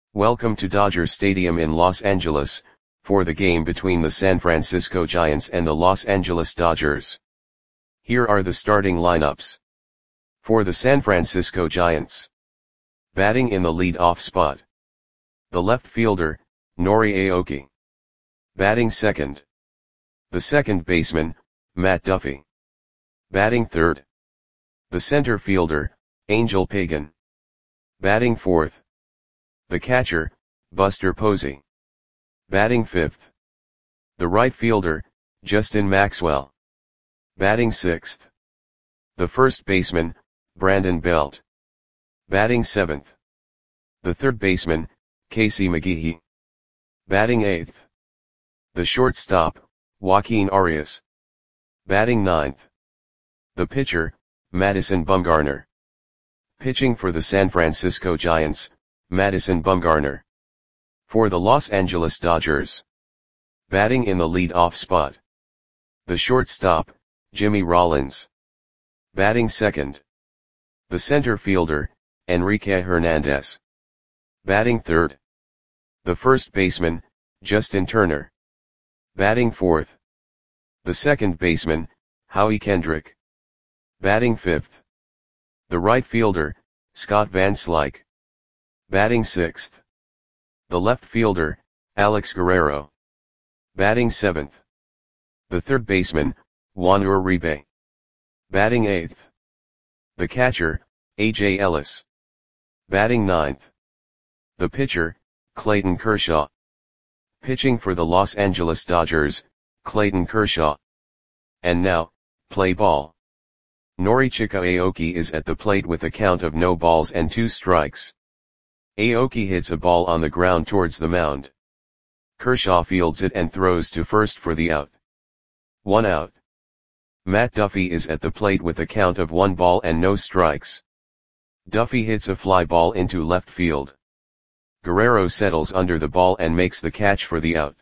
Welcome to Dodger Stadium in Los Angeles, for the game between the San Francisco Giants and the Los Angeles Dodgers. Here are the starting lineups. For the San Francisco Giants. Batting in the lead-off spot. The left fielder, Nori Aoki. Batting second. The second baseman, Matt Duffy. Batting third. The center fielder, Angel Pagan. Batting fourth. The catcher, Buster Posey. Batting fifth. The right fielder, Justin Maxwell. Batting sixth. The first baseman, Brandon Belt. Batting seventh. The third baseman, Casey McGehee. Batting eighth. The shortstop, Joaquin Arias. Batting ninth. The pitcher, Madison Bumgarner. Pitching for the San Francisco Giants, Madison Bumgarner. For the Los Angeles Dodgers. Batting in the lead-off spot. The shortstop, Jimmy Rollins. Batting second. The center fielder, Enrique Hernandez. Batting third. The first baseman, Justin Turner. Batting fourth. The second baseman, Howie Kendrick. Batting fifth. The right fielder, Scott Van Slyke. Batting sixth. The left fielder, Alex Guerrero. Batting seventh. The third baseman, Juan Uribe. Batting eighth. The catcher, A.J. Ellis. Batting ninth. The pitcher, Clayton Kershaw. Pitching for the Los Angeles Dodgers, Clayton Kershaw. And now, play ball. Norichika Aoki is at the plate with a count of no balls and 2 strikes. Aoki hits a ball on the ground towards the mound. Kershaw fields it and throws to first for the out. 1 out. Matt Duffy is at the plate with a count of 1 ball and no strikes. Duffy hits a fly ball into left field. Guerrero settles under the ball and makes the catch for the out.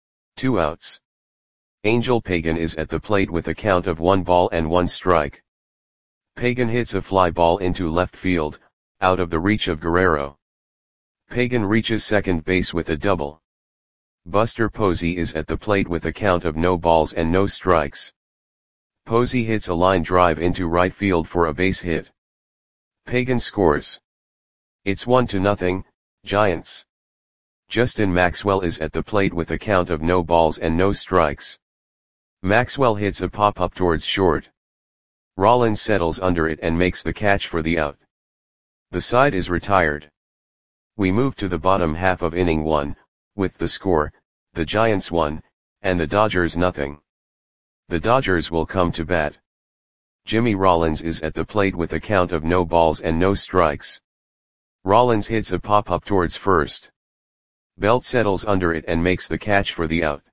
2 outs. Angel Pagan is at the plate with a count of 1 ball and 1 strike. Pagan hits a fly ball into left field, out of the reach of Guerrero. Pagan reaches second base with a double. Buster Posey is at the plate with a count of no balls and no strikes. Posey hits a line drive into right field for a base hit. Pagan scores. It's 1-0, Giants. Justin Maxwell is at the plate with a count of no balls and no strikes. Maxwell hits a pop-up towards short. Rollins settles under it and makes the catch for the out. The side is retired. We move to the bottom half of inning 1, with the score, the Giants 1, and the Dodgers 0. The Dodgers will come to bat. Jimmy Rollins is at the plate with a count of no balls and no strikes. Rollins hits a pop-up towards first. Belt settles under it and makes the catch for the out.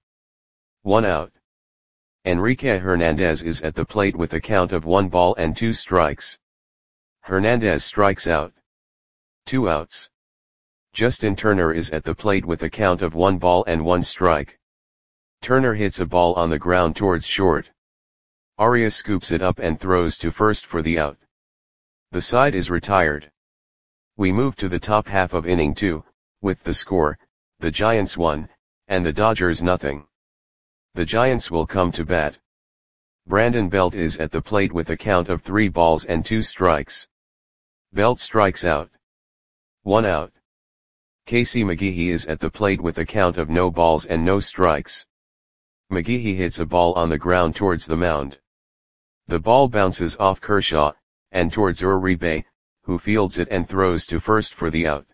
1 out. Enrique Hernandez is at the plate with a count of 1 ball and 2 strikes. Hernandez strikes out. 2 outs. Justin Turner is at the plate with a count of 1 ball and 1 strike. Turner hits a ball on the ground towards short. Arias scoops it up and throws to first for the out. The side is retired. We move to the top half of inning 2, with the score, the Giants 1, and the Dodgers 0. The Giants will come to bat. Brandon Belt is at the plate with a count of 3 balls and 2 strikes. Belt strikes out. 1 out. Casey McGehee is at the plate with a count of no balls and no strikes. McGehee hits a ball on the ground towards the mound. The ball bounces off Kershaw, and towards Uribe, who fields it and throws to first for the out.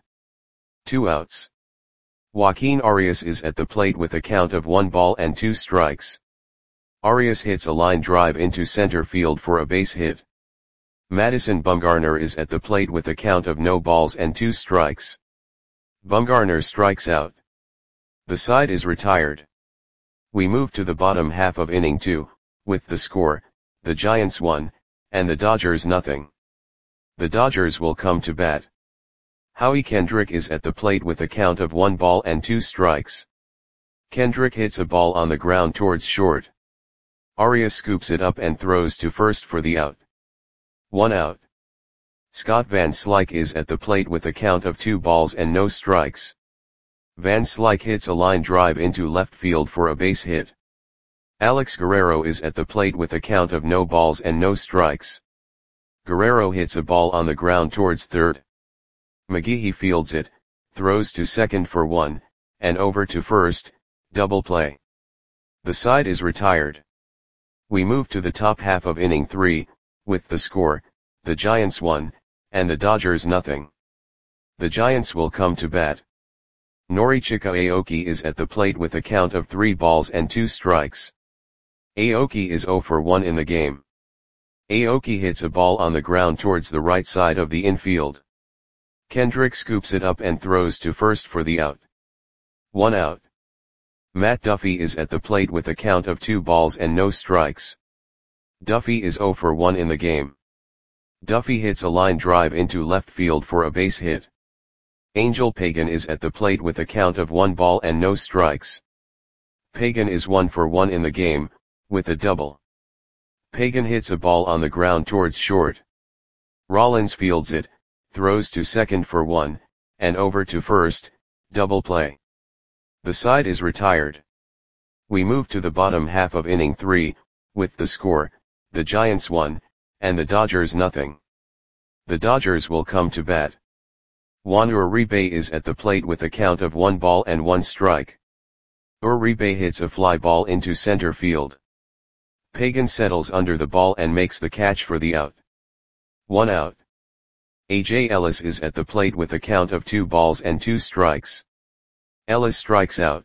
2 outs. Joaquin Arias is at the plate with a count of 1 ball and 2 strikes. Arias hits a line drive into center field for a base hit. Madison Bumgarner is at the plate with a count of no balls and 2 strikes. Bumgarner strikes out. The side is retired. We move to the bottom half of inning 2, with the score, the Giants 1, and the Dodgers 0. The Dodgers will come to bat. Howie Kendrick is at the plate with a count of 1 ball and 2 strikes. Kendrick hits a ball on the ground towards short. Arias scoops it up and throws to first for the out. 1 out. Scott Van Slyke is at the plate with a count of 2 balls and no strikes. Van Slyke hits a line drive into left field for a base hit. Alex Guerrero is at the plate with a count of no balls and no strikes. Guerrero hits a ball on the ground towards third. McGehee fields it, throws to second for 1, and over to first, double play. The side is retired. We move to the top half of inning 3, with the score, the Giants 1, and the Dodgers nothing. The Giants will come to bat. Norichika Aoki is at the plate with a count of 3 balls and 2 strikes. Aoki is 0 for 1 in the game. Aoki hits a ball on the ground towards the right side of the infield. Kendrick scoops it up and throws to first for the out. 1 out. Matt Duffy is at the plate with a count of 2 balls and no strikes. Duffy is 0 for 1 in the game. Duffy hits a line drive into left field for a base hit. Angel Pagan is at the plate with a count of 1 ball and no strikes. Pagan is 1 for 1 in the game, with a double. Pagan hits a ball on the ground towards short. Rollins fields it, throws to second for 1, and over to first, double play. The side is retired. We move to the bottom half of inning 3, with the score, the Giants 1, and the Dodgers nothing. The Dodgers will come to bat. Juan Uribe is at the plate with a count of 1 ball and 1 strike. Uribe hits a fly ball into center field. Pagan settles under the ball and makes the catch for the out. 1 out. A.J. Ellis is at the plate with a count of 2 balls and 2 strikes. Ellis strikes out.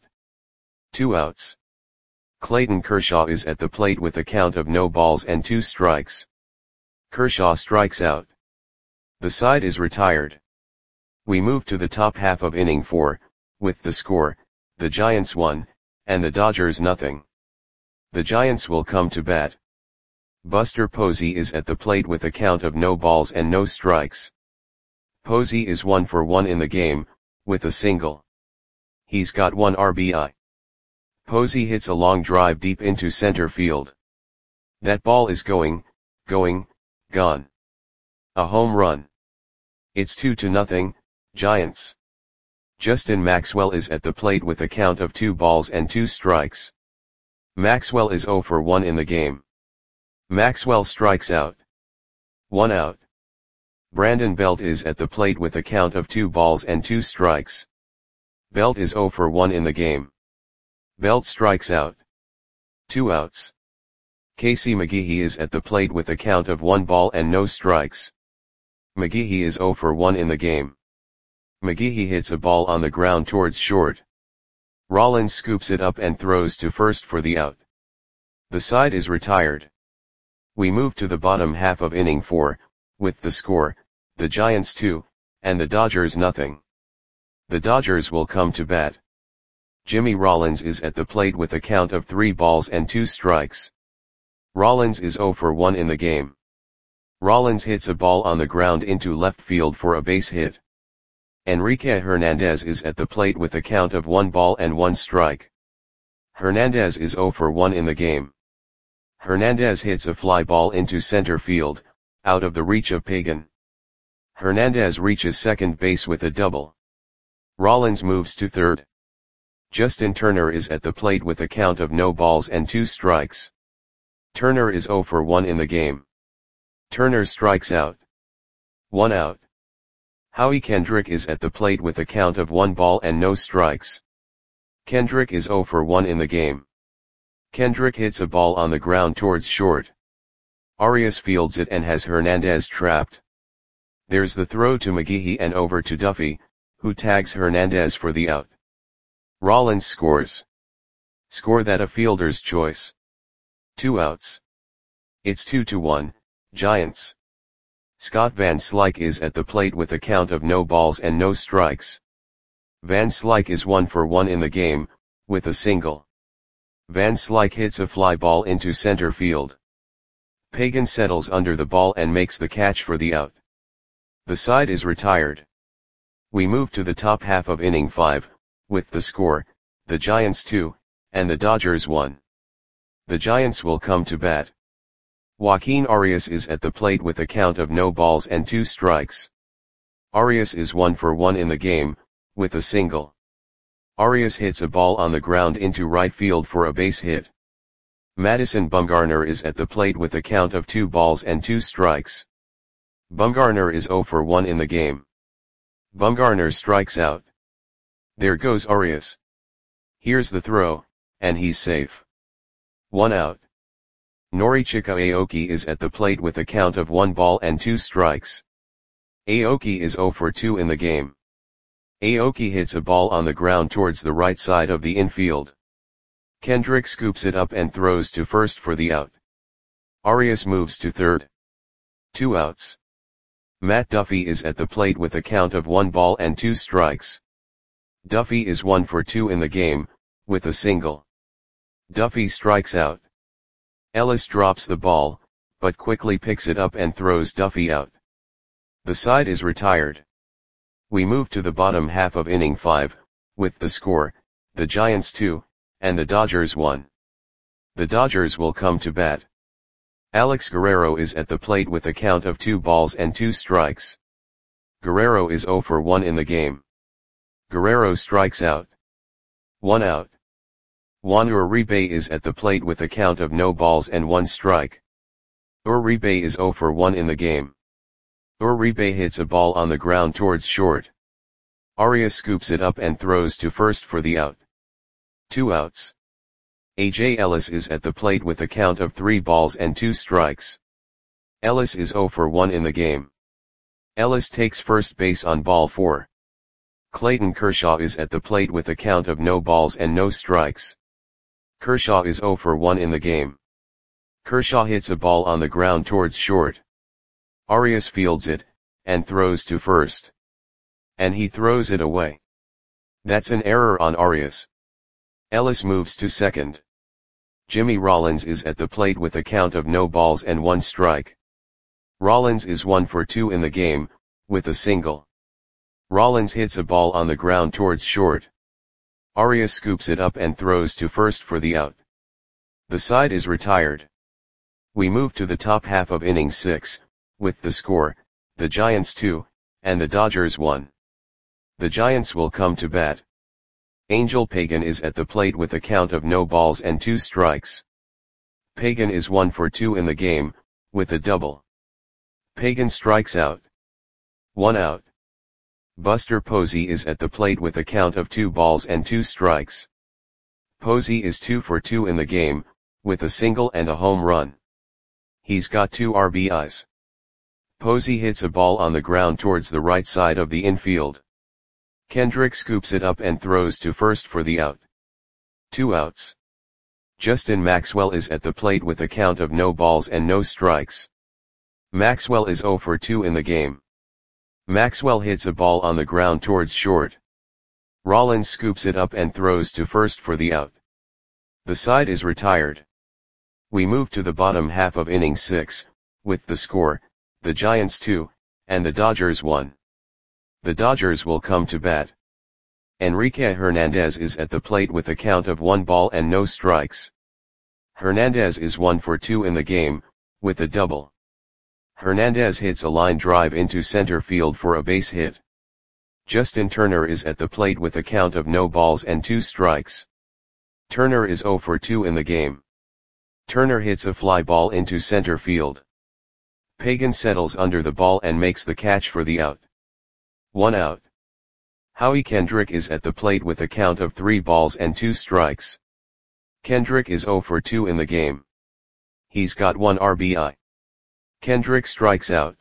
2 outs. Clayton Kershaw is at the plate with a count of no balls and 2 strikes. Kershaw strikes out. The side is retired. We move to the top half of inning 4, with the score, the Giants 1, and the Dodgers nothing. The Giants will come to bat. Buster Posey is at the plate with a count of no balls and no strikes. Posey is 1 for 1 in the game, with a single. He's got 1 RBI. Posey hits a long drive deep into center field. That ball is going, gone. A home run. It's 2-0, Giants. Justin Maxwell is at the plate with a count of 2 balls and 2 strikes. Maxwell is 0 for 1 in the game. Maxwell strikes out. 1 out. Brandon Belt is at the plate with a count of 2 balls and 2 strikes. Belt is 0 for 1 in the game. Belt strikes out. 2 outs. Casey McGehee is at the plate with a count of 1 ball and no strikes. McGehee is 0 for 1 in the game. McGehee hits a ball on the ground towards short. Rollins scoops it up and throws to first for the out. The side is retired. We move to the bottom half of inning 4, with the score, the Giants 2, and the Dodgers nothing. The Dodgers will come to bat. Jimmy Rollins is at the plate with a count of 3 balls and 2 strikes. Rollins is 0 for 1 in the game. Rollins hits a ball on the ground into left field for a base hit. Enrique Hernandez is at the plate with a count of 1 ball and 1 strike. Hernandez is 0 for 1 in the game. Hernandez hits a fly ball into center field, out of the reach of Pagan. Hernandez reaches second base with a double. Rollins moves to third. Justin Turner is at the plate with a count of no balls and 2 strikes. Turner is 0 for 1 in the game. Turner strikes out. 1 out. Howie Kendrick is at the plate with a count of 1 ball and no strikes. Kendrick is 0 for 1 in the game. Kendrick hits a ball on the ground towards short. Arias fields it and has Hernandez trapped. There's the throw to McGehee and over to Duffy, who tags Hernandez for the out. Rollins scores. Score that a fielder's choice. 2 outs. It's 2-1, Giants. Scott Van Slyke is at the plate with a count of no balls and no strikes. Van Slyke is 1 for 1 in the game, with a single. Van Slyke hits a fly ball into center field. Pagan settles under the ball and makes the catch for the out. The side is retired. We move to the top half of inning 5, with the score, the Giants 2, and the Dodgers 1. The Giants will come to bat. Joaquin Arias is at the plate with a count of no balls and 2 strikes. Arias is 1 for 1 in the game, with a single. Arias hits a ball on the ground into right field for a base hit. Madison Bumgarner is at the plate with a count of 2 balls and 2 strikes. Bumgarner is 0 for 1 in the game. Bumgarner strikes out. There goes Arias. Here's the throw, and he's safe. 1 out. Norichika Aoki is at the plate with a count of 1 ball and 2 strikes. Aoki is 0 for 2 in the game. Aoki hits a ball on the ground towards the right side of the infield. Kendrick scoops it up and throws to first for the out. Arias moves to third. 2 outs. Matt Duffy is at the plate with a count of 1 ball and 2 strikes. Duffy is 1 for 2 in the game, with a single. Duffy strikes out. Ellis drops the ball, but quickly picks it up and throws Duffy out. The side is retired. We move to the bottom half of inning 5, with the score, the Giants 2, and the Dodgers 1. The Dodgers will come to bat. Alex Guerrero is at the plate with a count of 2 balls and 2 strikes. Guerrero is 0 for 1 in the game. Guerrero strikes out. 1 out. Juan Uribe is at the plate with a count of no balls and 1 strike. Uribe is 0 for 1 in the game. Uribe hits a ball on the ground towards short. Arias scoops it up and throws to first for the out. 2 outs. A.J. Ellis is at the plate with a count of 3 balls and 2 strikes. Ellis is 0 for 1 in the game. Ellis takes first base on ball 4. Clayton Kershaw is at the plate with a count of no balls and no strikes. Kershaw is 0 for 1 in the game. Kershaw hits a ball on the ground towards short. Arias fields it, and throws to first. And he throws it away. That's an error on Arias. Ellis moves to second. Jimmy Rollins is at the plate with a count of no balls and 1 strike. Rollins is 1 for 2 in the game, with a single. Rollins hits a ball on the ground towards short. Arias scoops it up and throws to first for the out. The side is retired. We move to the top half of inning 6, with the score, the Giants 2, and the Dodgers 1. The Giants will come to bat. Angel Pagan is at the plate with a count of no balls and 2 strikes. Pagan is 1 for 2 in the game, with a double. Pagan strikes out. 1 out. Buster Posey is at the plate with a count of 2 balls and 2 strikes. Posey is 2 for 2 in the game, with a single and a home run. He's got 2 RBIs. Posey hits a ball on the ground towards the right side of the infield. Kendrick scoops it up and throws to first for the out. 2 outs. Justin Maxwell is at the plate with a count of no balls and no strikes. Maxwell is 0 for 2 in the game. Maxwell hits a ball on the ground towards short. Rollins scoops it up and throws to first for the out. The side is retired. We move to the bottom half of inning 6, with the score, the Giants 2, and the Dodgers 1. The Dodgers will come to bat. Enrique Hernandez is at the plate with a count of 1 ball and no strikes. Hernandez is 1 for 2 in the game, with a double. Hernandez hits a line drive into center field for a base hit. Justin Turner is at the plate with a count of no balls and 2 strikes. Turner is 0 for 2 in the game. Turner hits a fly ball into center field. Pagan settles under the ball and makes the catch for the out. 1 out. Howie Kendrick is at the plate with a count of 3 balls and 2 strikes. Kendrick is 0 for 2 in the game. He's got 1 RBI. Kendrick strikes out.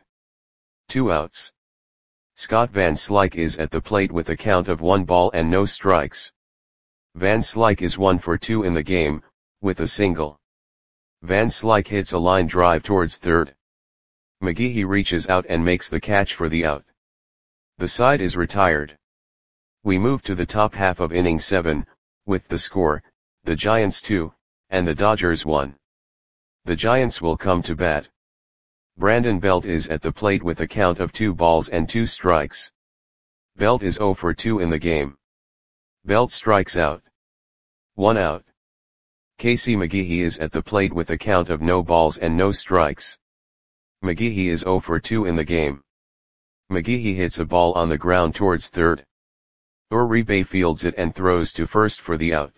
2 outs. Scott Van Slyke is at the plate with a count of 1 ball and no strikes. Van Slyke is 1 for 2 in the game, with a single. Van Slyke hits a line drive towards third. McGehee reaches out and makes the catch for the out. The side is retired. We move to the top half of inning 7, with the score, the Giants 2, and the Dodgers 1. The Giants will come to bat. Brandon Belt is at the plate with a count of 2 balls and 2 strikes. Belt is 0 for 2 in the game. Belt strikes out. 1 out. Casey McGehee is at the plate with a count of no balls and no strikes. McGehee is 0 for 2 in the game. McGehee hits a ball on the ground towards third. Uribe fields it and throws to first for the out.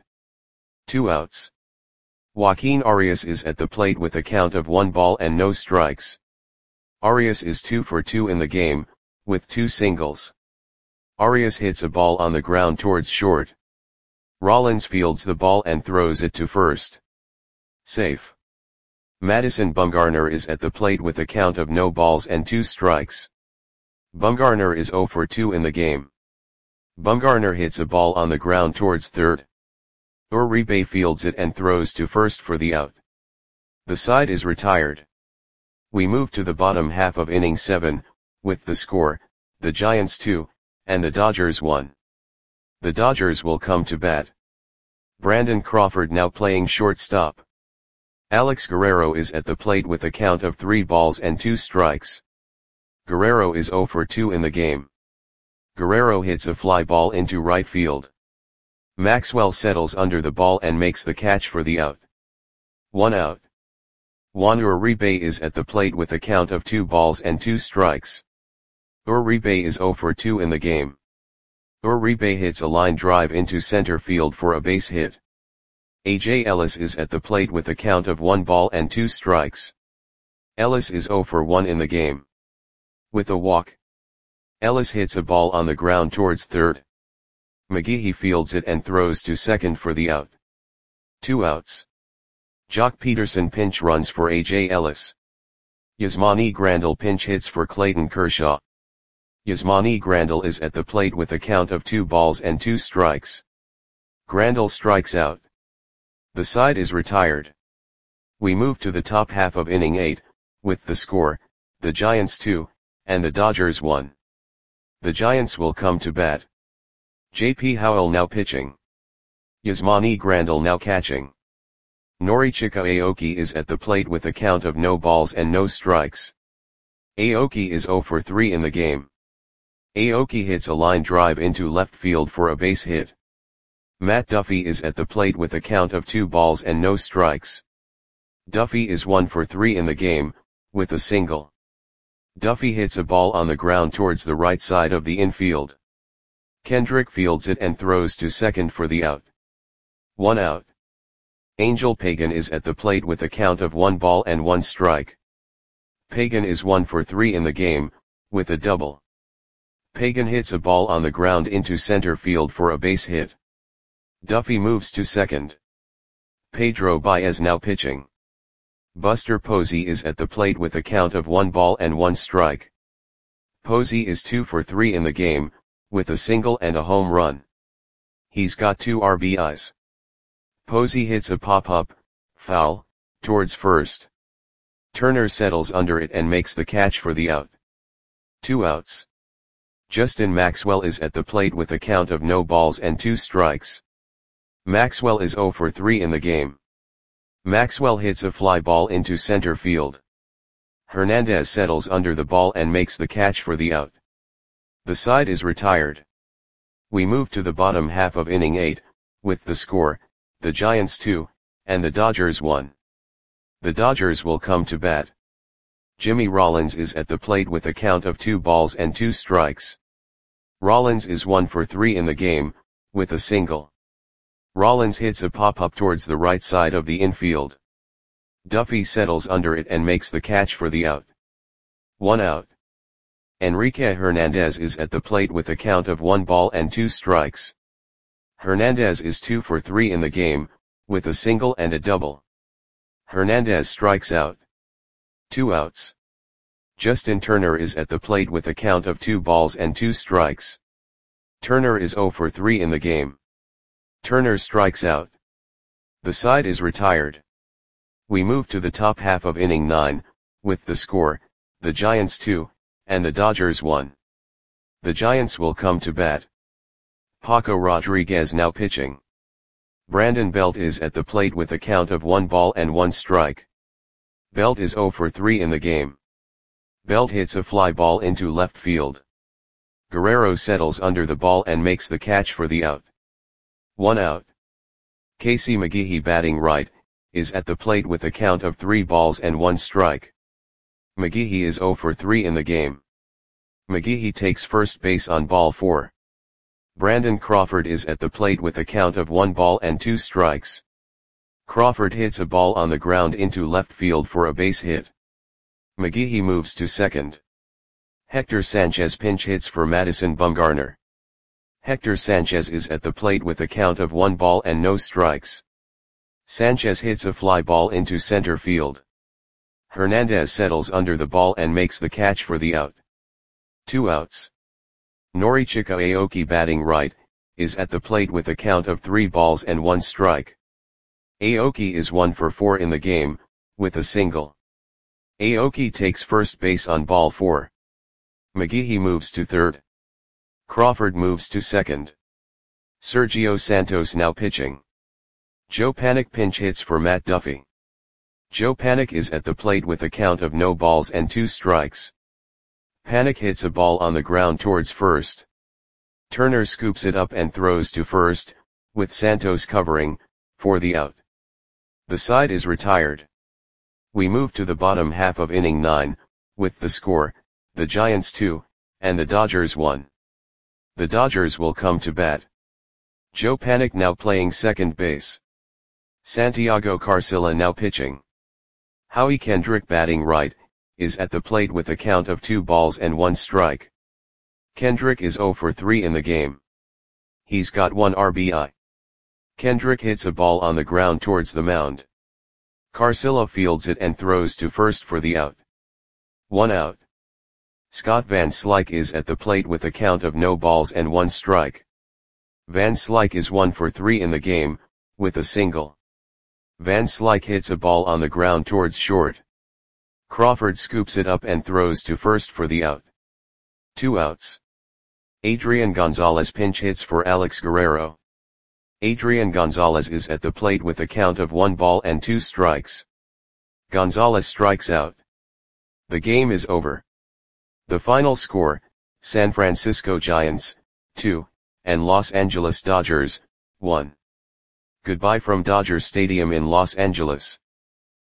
2 outs. Joaquin Arias is at the plate with a count of 1 ball and no strikes. Arias is 2 for 2 in the game, with 2 singles. Arias hits a ball on the ground towards short. Rollins fields the ball and throws it to first. Safe. Madison Bumgarner is at the plate with a count of no balls and 2 strikes. Bumgarner is 0 for 2 in the game. Bumgarner hits a ball on the ground towards third. Uribe fields it and throws to first for the out. The side is retired. We move to the bottom half of inning 7, with the score, the Giants 2, and the Dodgers 1. The Dodgers will come to bat. Brandon Crawford now playing shortstop. Alex Guerrero is at the plate with a count of 3 balls and 2 strikes. Guerrero is 0 for 2 in the game. Guerrero hits a fly ball into right field. Maxwell settles under the ball and makes the catch for the out. 1 out. Juan Uribe is at the plate with a count of 2 balls and 2 strikes. Uribe is 0 for 2 in the game. Uribe hits a line drive into center field for a base hit. A.J. Ellis is at the plate with a count of 1 ball and 2 strikes. Ellis is 0 for 1 in the game. With a walk. Ellis hits a ball on the ground towards third. McGehee fields it and throws to second for the out. 2 outs. Jock Peterson pinch runs for A.J. Ellis. Yasmani Grandal pinch hits for Clayton Kershaw. Yasmani Grandal is at the plate with a count of 2 balls and 2 strikes. Grandal strikes out. The side is retired. We move to the top half of inning 8, with the score, the Giants 2, and the Dodgers 1. The Giants will come to bat. J.P. Howell now pitching. Yasmani Grandal now catching. Norichika Aoki is at the plate with a count of no balls and no strikes. Aoki is 0 for 3 in the game. Aoki hits a line drive into left field for a base hit. Matt Duffy is at the plate with a count of 2 balls and no strikes. Duffy is 1 for 3 in the game, with a single. Duffy hits a ball on the ground towards the right side of the infield. Kendrick fields it and throws to second for the out. 1 out. Angel Pagan is at the plate with a count of 1 ball and 1 strike. Pagan is 1 for 3 in the game, with a double. Pagan hits a ball on the ground into center field for a base hit. Duffy moves to second. Pedro Baez now pitching. Buster Posey is at the plate with a count of 1 ball and 1 strike. Posey is 2 for 3 in the game, with a single and a home run. He's got 2 RBIs. Posey hits a pop-up, foul, towards first. Turner settles under it and makes the catch for the out. 2 outs. Justin Maxwell is at the plate with a count of no balls and 2 strikes. Maxwell is 0 for 3 in the game. Maxwell hits a fly ball into center field. Hernandez settles under the ball and makes the catch for the out. The side is retired. We move to the bottom half of inning 8, with the score, the Giants 2, and the Dodgers 1. The Dodgers will come to bat. Jimmy Rollins is at the plate with a count of 2 balls and 2 strikes. Rollins is 1 for 3 in the game, with a single. Rollins hits a pop-up towards the right side of the infield. Duffy settles under it and makes the catch for the out. 1 out. Enrique Hernandez is at the plate with a count of 1 ball and 2 strikes. Hernandez is 2 for 3 in the game, with a single and a double. Hernandez strikes out. 2 outs. Justin Turner is at the plate with a count of 2 balls and 2 strikes. Turner is 0 for 3 in the game. Turner strikes out. The side is retired. We move to the top half of inning 9, with the score, the Giants 2, and the Dodgers 1. The Giants will come to bat. Paco Rodriguez now pitching. Brandon Belt is at the plate with a count of 1 ball and 1 strike. Belt is 0 for 3 in the game. Belt hits a fly ball into left field. Guerrero settles under the ball and makes the catch for the out. 1 out. Casey McGehee batting right, is at the plate with a count of 3 balls and 1 strike. McGehee is 0 for 3 in the game. McGehee takes first base on ball 4. Brandon Crawford is at the plate with a count of 1 ball and 2 strikes. Crawford hits a ball on the ground into left field for a base hit. McGehee moves to second. Hector Sanchez pinch hits for Madison Bumgarner. Hector Sanchez is at the plate with a count of 1 ball and no strikes. Sanchez hits a fly ball into center field. Hernandez settles under the ball and makes the catch for the out. 2 outs. Norichika Aoki batting right, is at the plate with a count of 3 balls and 1 strike. Aoki is 1 for 4 in the game, with a single. Aoki takes first base on ball 4. McGehee moves to third. Crawford moves to second. Sergio Santos now pitching. Joe Panik pinch hits for Matt Duffy. Joe Panik is at the plate with a count of no balls and 2 strikes. Panik hits a ball on the ground towards first. Turner scoops it up and throws to first, with Santos covering, for the out. The side is retired. We move to the bottom half of inning 9, with the score, the Giants 2, and the Dodgers 1. The Dodgers will come to bat. Joe Panik now playing second base. Santiago Carcilla now pitching. Howie Kendrick batting right, is at the plate with a count of 2 balls and 1 strike. Kendrick is 0 for 3 in the game. He's got 1 RBI. Kendrick hits a ball on the ground towards the mound. Carcilla fields it and throws to first for the out. 1 out. Scott Van Slyke is at the plate with a count of no balls and 1 strike. Van Slyke is 1 for 3 in the game, with a single. Van Slyke hits a ball on the ground towards short. Crawford scoops it up and throws to first for the out. 2 outs. Adrian Gonzalez pinch hits for Alex Guerrero. Adrian Gonzalez is at the plate with a count of 1 ball and 2 strikes. Gonzalez strikes out. The game is over. The final score, San Francisco Giants, 2, and Los Angeles Dodgers, 1. Goodbye from Dodger Stadium in Los Angeles.